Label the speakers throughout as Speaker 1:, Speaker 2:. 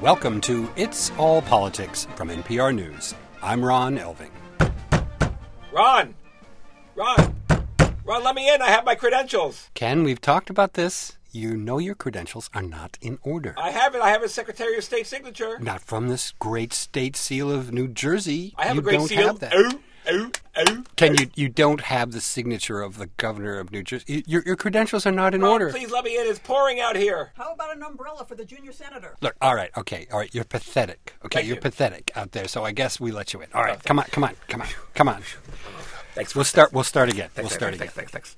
Speaker 1: Welcome to It's All Politics from NPR News. I'm Ron Elving.
Speaker 2: Ron, let me in. I have my credentials.
Speaker 1: Ken, we've talked about this. You know your credentials are not in order.
Speaker 2: I have it. I have a Secretary of State signature.
Speaker 1: Not from this great state seal of New Jersey.
Speaker 2: I have
Speaker 1: you
Speaker 2: a great
Speaker 1: don't
Speaker 2: seal.
Speaker 1: Have that.
Speaker 2: Oh.
Speaker 1: Ken, you don't have the signature of the governor of New Jersey. Your credentials are not in
Speaker 2: Ron,
Speaker 1: order.
Speaker 2: please let me in. It's pouring out here.
Speaker 3: How about an umbrella for the junior senator?
Speaker 1: Look, all right. You're pathetic. Okay,
Speaker 2: Thank
Speaker 1: you're
Speaker 2: you.
Speaker 1: pathetic out there. So I guess we let you in. All right,
Speaker 2: Oh,
Speaker 1: come on.
Speaker 2: Thanks.
Speaker 1: We'll start again.
Speaker 2: Thanks.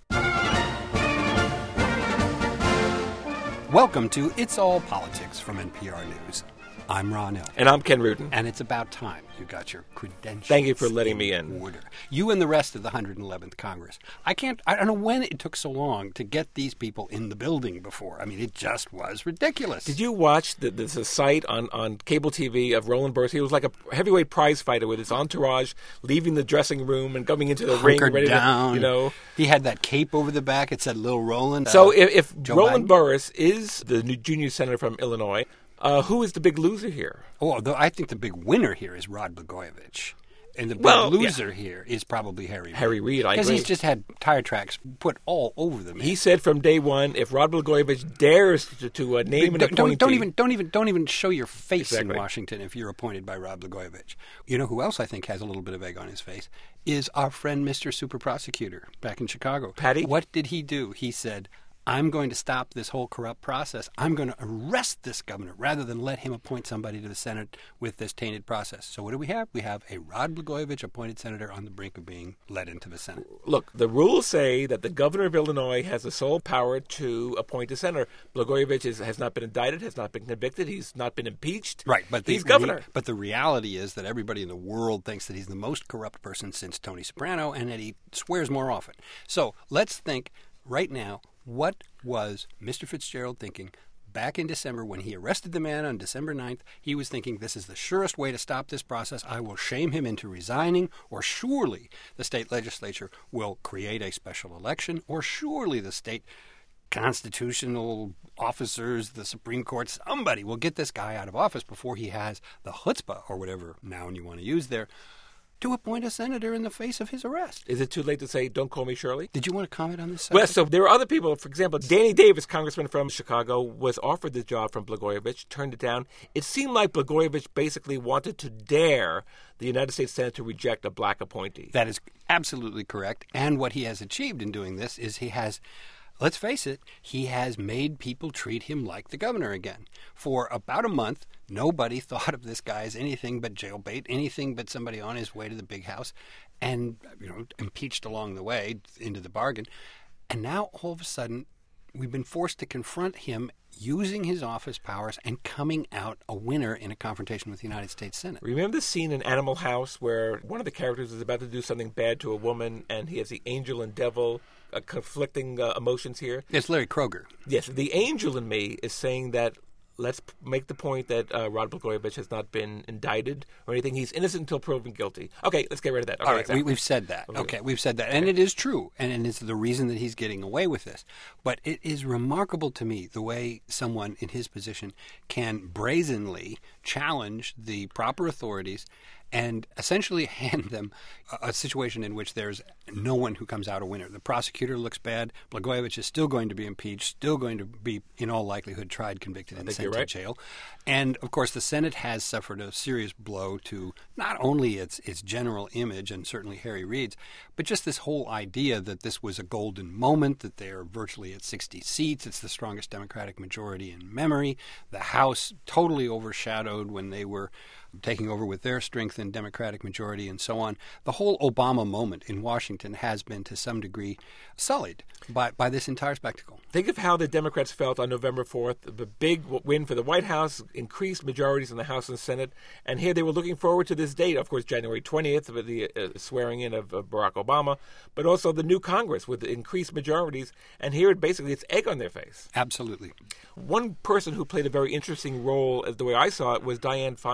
Speaker 1: Welcome to It's All Politics from NPR News. I'm Ron Elving.
Speaker 2: And I'm Ken Rudin.
Speaker 1: And it's about time you got your credentials.
Speaker 2: Thank you for letting me in.
Speaker 1: Order. You and the rest of the 111th Congress. I don't know when it took so long to get these people in the building before. I mean, it just was ridiculous.
Speaker 2: Did you watch the site on cable TV of Roland Burris? He was like a heavyweight prize fighter with his entourage leaving the dressing room and coming into the ring.
Speaker 1: Hunkered
Speaker 2: Ready
Speaker 1: down.
Speaker 2: to,
Speaker 1: He had that cape over the back. It said Little Roland.
Speaker 2: So if
Speaker 1: Joe
Speaker 2: Roland
Speaker 1: Biden?
Speaker 2: Burris is the new junior senator from Illinois, who is the big loser here?
Speaker 1: Oh, I think the big winner here is Rod Blagojevich. And the big loser here is probably Harry Reid.
Speaker 2: Harry Reid, I
Speaker 1: Because
Speaker 2: agree.
Speaker 1: he's just had tire tracks put all over them.
Speaker 2: He said from day one, if Rod Blagojevich dares to name an appointee...
Speaker 1: Don't even show your face
Speaker 2: Exactly.
Speaker 1: in Washington if you're appointed by Rod Blagojevich. You know who else I think has a little bit of egg on his face is our friend Mr. Super Prosecutor back in Chicago.
Speaker 2: Patty?
Speaker 1: What did he do? He said, I'm going to stop this whole corrupt process. I'm going to arrest this governor rather than let him appoint somebody to the Senate with this tainted process. So what do we have? We have a Rod Blagojevich appointed senator on the brink of being led into the Senate.
Speaker 2: Look, the rules say that the governor of Illinois has the sole power to appoint a senator. Blagojevich has not been indicted, has not been convicted, he's not been impeached.
Speaker 1: Right, but
Speaker 2: he's governor.
Speaker 1: But the reality is that everybody in the world thinks that he's the most corrupt person since Tony Soprano and that he swears more often. So let's think right now, what was Mr. Fitzgerald thinking back in December when he arrested the man on December 9th? He was thinking, this is the surest way to stop this process. I will shame him into resigning, or surely the state legislature will create a special election, or surely the state constitutional officers, the Supreme Court, somebody will get this guy out of office before he has the chutzpah, or whatever noun you want to use there, to appoint a senator in the face of his arrest.
Speaker 2: Is it too late to say, don't call me Shirley?
Speaker 1: Did you want to comment on this subject?
Speaker 2: Well, so there are other people. For example, Danny Davis, congressman from Chicago, was offered the job from Blagojevich, turned it down. It seemed like Blagojevich basically wanted to dare the United States Senate to reject a black appointee.
Speaker 1: That is absolutely correct. And what he has achieved in doing this is he has, let's face it, he has made people treat him like the governor again. For about a month, nobody thought of this guy as anything but jailbait, anything but somebody on his way to the big house and, impeached along the way into the bargain. And now, all of a sudden, we've been forced to confront him using his office powers and coming out a winner in a confrontation with the United States Senate.
Speaker 2: Remember the scene in Animal House where one of the characters is about to do something bad to a woman and he has the angel and devil conflicting emotions here?
Speaker 1: It's Larry Kroger.
Speaker 2: Yes, the angel in me is saying that let's make the point that Rod Blagojevich has not been indicted or anything. He's innocent until proven guilty. Okay, let's get rid of that. Okay,
Speaker 1: All right,
Speaker 2: exactly.
Speaker 1: we've said that. Okay, we've said that. And it is true. And it's the reason that he's getting away with this. But it is remarkable to me the way someone in his position can brazenly challenge the proper authorities and essentially hand them a situation in which there's no one who comes out a winner. The prosecutor looks bad. Blagojevich is still going to be impeached, still going to be, in all likelihood, tried, convicted, and sent to jail. And, of course, the Senate has suffered a serious blow to not only its general image and certainly Harry Reid's, but just this whole idea that this was a golden moment, that they're virtually at 60 seats. It's the strongest Democratic majority in memory. The House totally overshadowed when they were taking over with their strength and Democratic majority and so on. The whole Obama moment in Washington has been to some degree sullied by this entire spectacle.
Speaker 2: Think of how the Democrats felt on November 4th, the big win for the White House, increased majorities in the House and Senate, and here they were looking forward to this date, of course, January 20th, with the swearing in of Barack Obama, but also the new Congress with the increased majorities, and here it's egg on their face.
Speaker 1: Absolutely.
Speaker 2: One person who played a very interesting role, as the way I saw it, was Dianne Feinstein.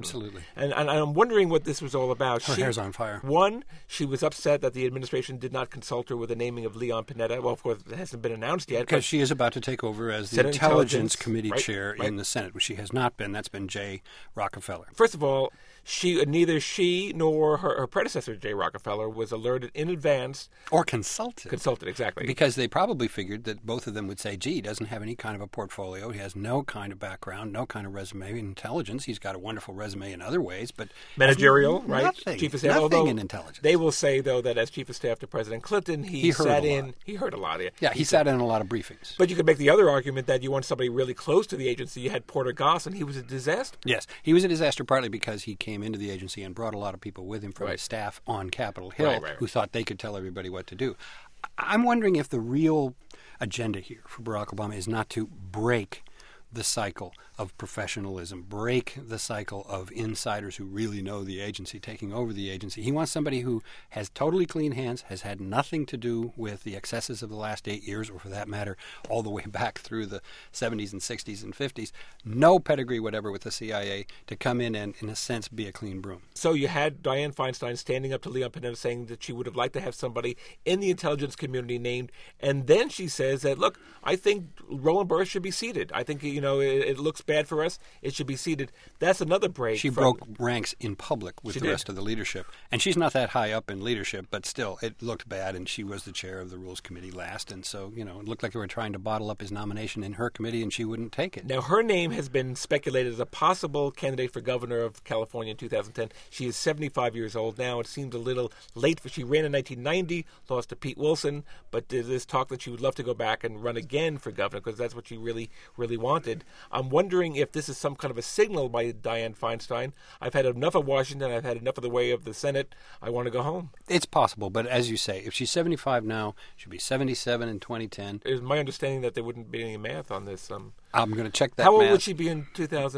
Speaker 1: Absolutely.
Speaker 2: And I'm wondering what this was all about.
Speaker 1: Her hair's on fire.
Speaker 2: One, she was upset that the administration did not consult her with the naming of Leon Panetta. Well, of course, it hasn't been announced yet.
Speaker 1: Because she is about to take over as the
Speaker 2: Senate
Speaker 1: Intelligence
Speaker 2: Intelligence,
Speaker 1: Committee
Speaker 2: right,
Speaker 1: chair
Speaker 2: right.
Speaker 1: in the Senate, which she has not been. That's been Jay Rockefeller.
Speaker 2: First of all, neither she nor her predecessor, Jay Rockefeller, was alerted in advance.
Speaker 1: Or consulted.
Speaker 2: Consulted, exactly.
Speaker 1: Because they probably figured that both of them would say, gee, he doesn't have any kind of a portfolio. He has no kind of background, no kind of resume in intelligence. He's got a wonderful resume in other ways, but
Speaker 2: managerial, right?
Speaker 1: Nothing.
Speaker 2: Chief of staff.
Speaker 1: Nothing
Speaker 2: Although
Speaker 1: in intelligence.
Speaker 2: They will say, though, that as chief of staff to President Clinton, he
Speaker 1: heard
Speaker 2: sat
Speaker 1: a
Speaker 2: in.
Speaker 1: lot.
Speaker 2: He heard a lot.
Speaker 1: Yeah, he sat in a lot of briefings.
Speaker 2: But you could make the other argument that you want somebody really close to the agency. You had Porter Goss, and he was a disaster.
Speaker 1: Yes, he was a disaster partly because he came into the agency and brought a lot of people with him from
Speaker 2: Right.
Speaker 1: his staff on Capitol Hill
Speaker 2: Right.
Speaker 1: who thought they could tell everybody what to do. I'm wondering if the real agenda here for Barack Obama is not to break the cycle of professionalism, break the cycle of insiders who really know the agency taking over the agency. He wants somebody who has totally clean hands, has had nothing to do with the excesses of the last 8 years, or for that matter, all the way back through the 70s and 60s and 50s. No pedigree whatever with the CIA to come in and, in a sense, be a clean broom.
Speaker 2: So you had Dianne Feinstein standing up to Leon Panetta saying that she would have liked to have somebody in the intelligence community named, and then she says that, look, I think Roland Burris should be seated. I think, it looks bad for us. It should be seated. That's another break.
Speaker 1: She broke ranks in public with
Speaker 2: She
Speaker 1: the
Speaker 2: did.
Speaker 1: rest of the leadership. And she's not that high up in leadership, but still, it looked bad, and she was the chair of the Rules Committee last. And so, it looked like they were trying to bottle up his nomination in her committee, and she wouldn't take it.
Speaker 2: Now, her name has been speculated as a possible candidate for governor of California in 2010. She is 75 years old now. It seems a little late. She ran in 1990, lost to Pete Wilson, but there's this talk that she would love to go back and run again for governor because that's what she really, really wanted. I'm wondering if this is some kind of a signal by Dianne Feinstein. I've had enough of Washington. I've had enough of the way of the Senate. I want to go home.
Speaker 1: It's possible, but as you say, if she's 75 now, she'll be 77 in 2010.
Speaker 2: It is my understanding that there wouldn't be any math on this.
Speaker 1: I'm going to check that
Speaker 2: How old
Speaker 1: math.
Speaker 2: would she be in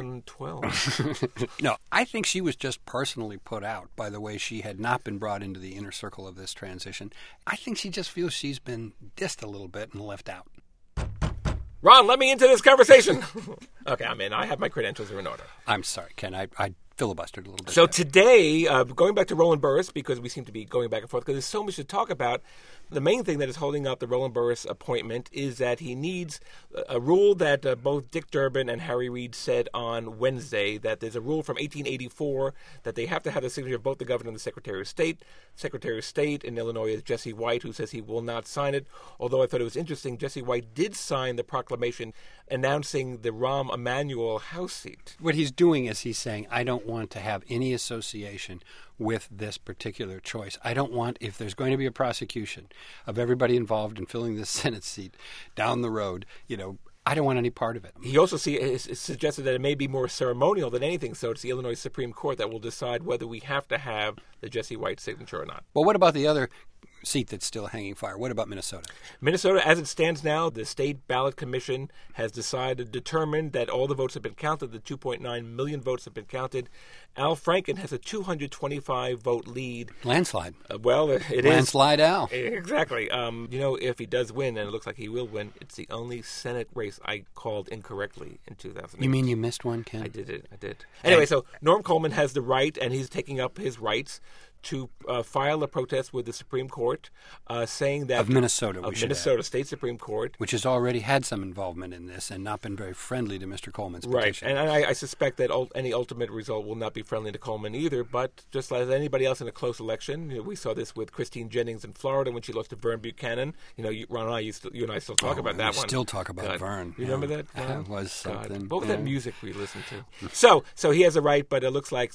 Speaker 2: 2012?
Speaker 1: No, I think she was just personally put out by the way she had not been brought into the inner circle of this transition. I think she just feels she's been dissed a little bit and left out.
Speaker 2: Ron, let me into this conversation. Okay, I'm in. I have my credentials are in order.
Speaker 1: I'm sorry, Ken. I filibustered a little bit.
Speaker 2: So today, going back to Roland Burris, because we seem to be going back and forth, because there's so much to talk about, the main thing that is holding up the Roland Burris appointment is that he needs a rule that both Dick Durbin and Harry Reid said on Wednesday, that there's a rule from 1884 that they have to have the signature of both the governor and the Secretary of State. Secretary of State in Illinois is Jesse White, who says he will not sign it, although I thought it was interesting, Jesse White did sign the proclamation announcing the Rahm Emanuel House seat.
Speaker 1: What he's doing is he's saying, I don't want to have any association with this particular choice. I don't want, if there's going to be a prosecution of everybody involved in filling this Senate seat down the road, I don't want any part of it.
Speaker 2: He also suggested that it may be more ceremonial than anything, so it's the Illinois Supreme Court that will decide whether we have to have the Jesse White signature or not.
Speaker 1: Well, what about the other seat that's still hanging fire? What about Minnesota?
Speaker 2: Minnesota, as it stands now, the State Ballot Commission has determined that all the votes have been counted. The 2.9 million votes have been counted. Al Franken has a 225-vote lead.
Speaker 1: Landslide.
Speaker 2: Well, it is.
Speaker 1: Landslide Al.
Speaker 2: Exactly. If he does win, and it looks like he will win, it's the only Senate race I called incorrectly in 2008.
Speaker 1: You mean you missed one, Ken?
Speaker 2: I did. Anyway, so Norm Coleman has the right, and he's taking up his rights to file a protest with the Supreme Court, saying that
Speaker 1: Of Minnesota,
Speaker 2: of Minnesota State Supreme Court,
Speaker 1: which has already had some involvement in this and not been very friendly to Mr. Coleman's petition.
Speaker 2: Right, and I suspect that any ultimate result will not be friendly to Coleman either. But just like anybody else in a close election, we saw this with Christine Jennings in Florida when she lost to Vern Buchanan. Ron and I you and I still talk about that one.
Speaker 1: Still talk about
Speaker 2: God.
Speaker 1: Vern.
Speaker 2: You remember that?
Speaker 1: That was something.
Speaker 2: God. What was that music we listened to? So he has a right, but it looks like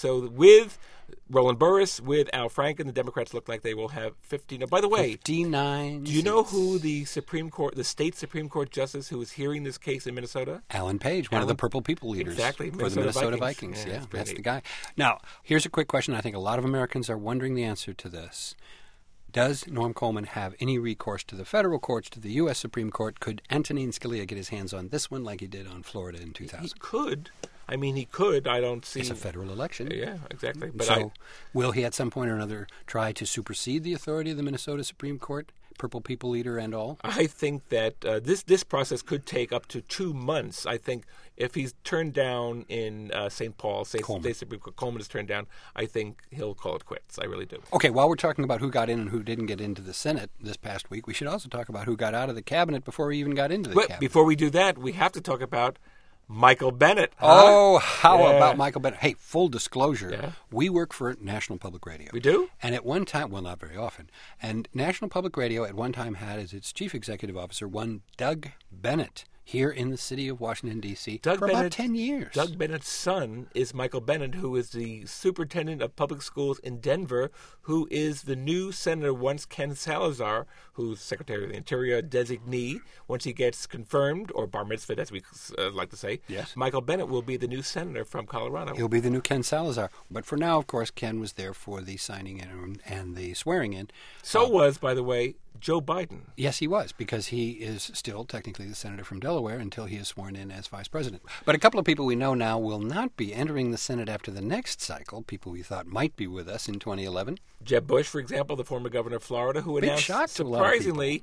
Speaker 2: with Roland Burris, with Al Franken, the Democrats look like they will have 15. By the way,
Speaker 1: 59.
Speaker 2: do you know who the state Supreme Court justice who is hearing this case in Minnesota?
Speaker 1: Alan Page, one of the Purple People leaders
Speaker 2: Exactly,
Speaker 1: for the Minnesota Vikings.
Speaker 2: Yeah,
Speaker 1: Yeah, that's
Speaker 2: neat.
Speaker 1: the guy. Now, here's a quick question. I think a lot of Americans are wondering the answer to this. Does Norm Coleman have any recourse to the federal courts, to the U.S. Supreme Court? Could Antonin Scalia get his hands on this one like he did on Florida in 2000?
Speaker 2: He could. I mean, he could. I don't see.
Speaker 1: It's a federal election.
Speaker 2: Yeah, exactly. But
Speaker 1: So will he at some point or another try to supersede the authority of the Minnesota Supreme Court? Purple People leader and all?
Speaker 2: I think that this process could take up to 2 months. I think if he's turned down in St. Paul, say Supreme Court, Coleman is turned down, I think he'll call it quits. I really do.
Speaker 1: Okay, while we're talking about who got in and who didn't get into the Senate this past week, we should also talk about who got out of the cabinet before we even got into the cabinet.
Speaker 2: Before we do that, we have to talk about Michael Bennett.
Speaker 1: Oh, how about Michael Bennett? Hey, full disclosure, we work for National Public Radio.
Speaker 2: We do?
Speaker 1: And at one time, well, not very often, and National Public Radio at one time had as its chief executive officer one Doug Bennett here in the city of Washington, D.C. for about 10 years.
Speaker 2: Doug Bennett's son is Michael Bennett, who is the superintendent of public schools in Denver, who is the new senator once Ken Salazar, who's Secretary of the Interior designee, once he gets confirmed, or bar mitzvah, as we like to say,
Speaker 1: yes,
Speaker 2: Michael Bennett will be the new senator from Colorado.
Speaker 1: He'll be the new Ken Salazar. But for now, of course, Ken was there for the signing in and the swearing in.
Speaker 2: So was, by the way, Joe Biden.
Speaker 1: Yes, he was, because he is still technically the senator from Delaware until he is sworn in as vice president. But a couple of people we know now will not be entering the Senate after the next cycle, people we thought might be with us in 2011.
Speaker 2: Jeb Bush, for example, the former governor of Florida, who announced,
Speaker 1: surprisingly,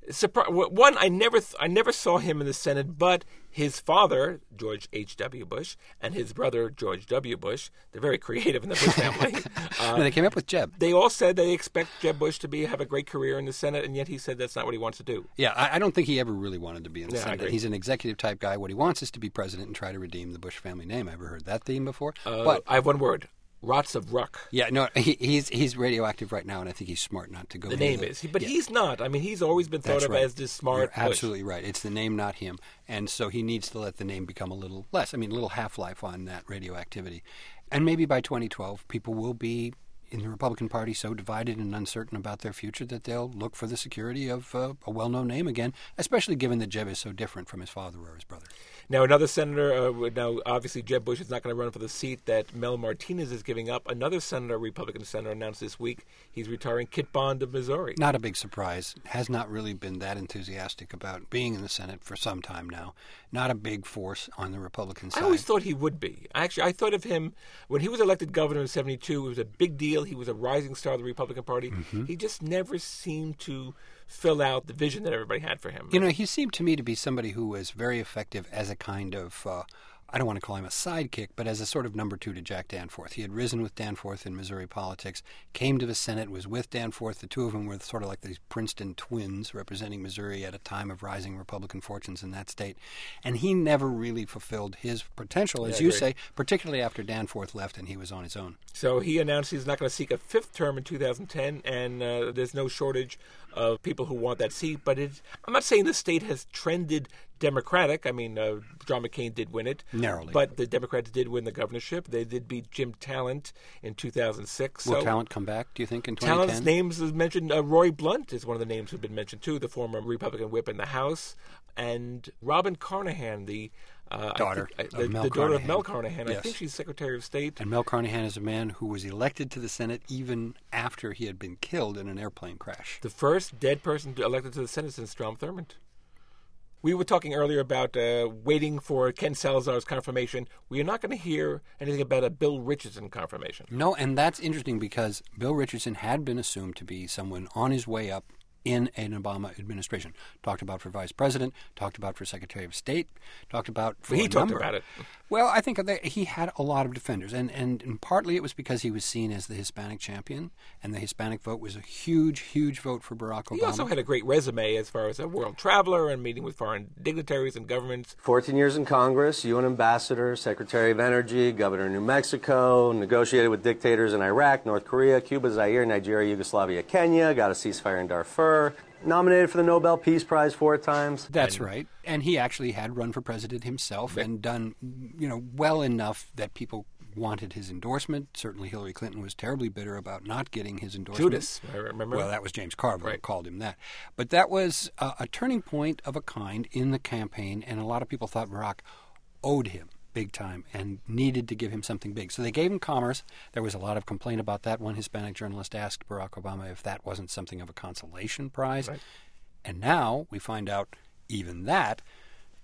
Speaker 2: one, I never saw him in the Senate, but his father, George H.W. Bush, and his brother, George W. Bush, they're very creative in the Bush family.
Speaker 1: No, they came up with Jeb.
Speaker 2: They all said they expect Jeb Bush to have a great career in the Senate, and yet he said that's not what he wants to do.
Speaker 1: Yeah, I don't think he ever really wanted to be in the Senate.
Speaker 2: I agree.
Speaker 1: He's an executive-type guy. What he wants is to be president and try to redeem the Bush family name. Ever heard that theme before? But
Speaker 2: I have one word. Rots of Ruck.
Speaker 1: Yeah, no, he's radioactive right now, and I think he's smart not to go.
Speaker 2: The name is, but he's not. I mean, he's always been thought of as this smart.
Speaker 1: You're absolutely right. It's the name, not him, and so he needs to let the name become a little less. I mean, a little half-life on that radioactivity, and maybe by 2012, people will be in the Republican Party so divided and uncertain about their future that they'll look for the security of a well-known name again, especially given that Jeb is so different from his father or his brother.
Speaker 2: Now, another senator, now obviously Jeb Bush is not going to run for the seat that Mel Martinez is giving up. Another senator, Republican senator, announced this week he's retiring, Kit Bond of Missouri.
Speaker 1: Not a big surprise. Has not really been that enthusiastic about being in the Senate for some time now. Not a big force on the Republican side.
Speaker 2: I always thought he would be. Actually, I thought of him when he was elected governor in 1972. It was a big deal. He was a rising star of the Republican Party. Mm-hmm. He just never seemed to fill out the vision that everybody had for him.
Speaker 1: You know, he seemed to me to be somebody who was very effective as a kind of, I don't want to call him a sidekick, but as a sort of number two to Jack Danforth. He had risen with Danforth in Missouri politics, came to the Senate, was with Danforth. The two of them were sort of like these Princeton twins representing Missouri at a time of rising Republican fortunes in that state. And he never really fulfilled his potential, as you say, particularly after Danforth left and he was on his own.
Speaker 2: So he announced he's not going to seek a fifth term in 2010, and there's no shortage of people who want that seat. But I'm not saying the state has trended Democratic. I mean, John McCain did win it.
Speaker 1: Narrowly.
Speaker 2: But the Democrats did win the governorship. They did beat Jim Talent in 2006.
Speaker 1: Will Talent come back, do you think, in 2010?
Speaker 2: Talent's names is mentioned. Roy Blunt is one of the names who've been mentioned, too, the former Republican whip in the House. And Robin Carnahan, the
Speaker 1: daughter
Speaker 2: of Mel Carnahan.
Speaker 1: Yes.
Speaker 2: I think she's Secretary of State.
Speaker 1: And Mel Carnahan is a man who was elected to the Senate even after he had been killed in an airplane crash.
Speaker 2: The first dead person elected to the Senate since Strom Thurmond. We were talking earlier about waiting for Ken Salazar's confirmation. We are not going to hear anything about a Bill Richardson confirmation.
Speaker 1: No, and that's interesting because Bill Richardson had been assumed to be someone on his way up in an Obama administration. Talked about for vice president, talked about for Secretary of State, talked about for
Speaker 2: he talked about it.
Speaker 1: Well, I think that he had a lot of defenders, and partly it was because he was seen as the Hispanic champion, and the Hispanic vote was a huge, huge vote for Barack Obama.
Speaker 2: He also had a great resume as far as a world traveler and meeting with foreign dignitaries and governments.
Speaker 4: 14 years in Congress, UN ambassador, Secretary of Energy, governor of New Mexico, negotiated with dictators in Iraq, North Korea, Cuba, Zaire, Nigeria, Yugoslavia, Kenya, got a ceasefire in Darfur. Nominated for the Nobel Peace Prize 4 times.
Speaker 1: That's right. And he actually had run for president himself and done, well enough that people wanted his endorsement. Certainly Hillary Clinton was terribly bitter about not getting his endorsement.
Speaker 2: Judas, I remember.
Speaker 1: Well, that was James Carville who
Speaker 2: Right.
Speaker 1: called him that. But that was a turning point of a kind in the campaign, and a lot of people thought Barack owed him big time and needed to give him something big. So they gave him commerce. There was a lot of complaint about that. One Hispanic journalist asked Barack Obama if that wasn't something of a consolation prize.
Speaker 2: Right.
Speaker 1: And now we find out even that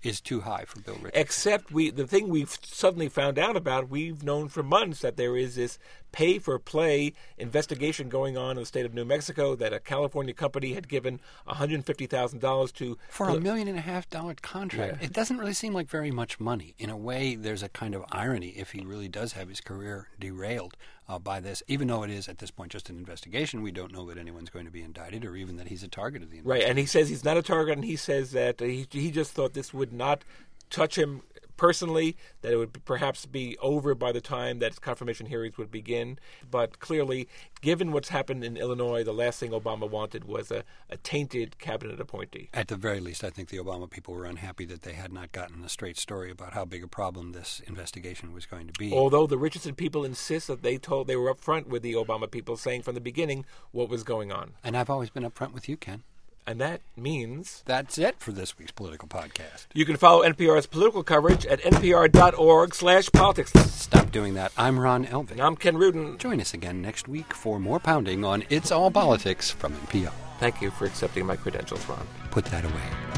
Speaker 1: is too high for Bill Richardson.
Speaker 2: Except the thing we've suddenly found out about, we've known for months that there is this pay-for-play investigation going on in the state of New Mexico, that a California company had given $150,000 to...
Speaker 1: For $1.5 million contract.
Speaker 2: Yeah.
Speaker 1: It doesn't really seem like very much money. In a way, there's a kind of irony if he really does have his career derailed by this. Even though it is, at this point, just an investigation, we don't know that anyone's going to be indicted or even that he's a target of the investigation.
Speaker 2: Right, and he says he's not a target, and he says that he just thought this would not touch him personally, that it would perhaps be over by the time that confirmation hearings would begin. But clearly, given what's happened in Illinois, the last thing Obama wanted was a tainted cabinet appointee.
Speaker 1: At the very least, I think the Obama people were unhappy that they had not gotten a straight story about how big a problem this investigation was going to be.
Speaker 2: Although the Richardson people insist that they were upfront with the Obama people, saying from the beginning what was going on.
Speaker 1: And I've always been upfront with you, Ken.
Speaker 2: And that means...
Speaker 1: That's it for this week's Political Podcast.
Speaker 2: You can follow NPR's political coverage at npr.org/politics.
Speaker 1: Stop doing that. I'm Ron Elving.
Speaker 2: And I'm Ken Rudin.
Speaker 1: Join us again next week for more pounding on It's All Politics from NPR.
Speaker 2: Thank you for accepting my credentials, Ron.
Speaker 1: Put that away.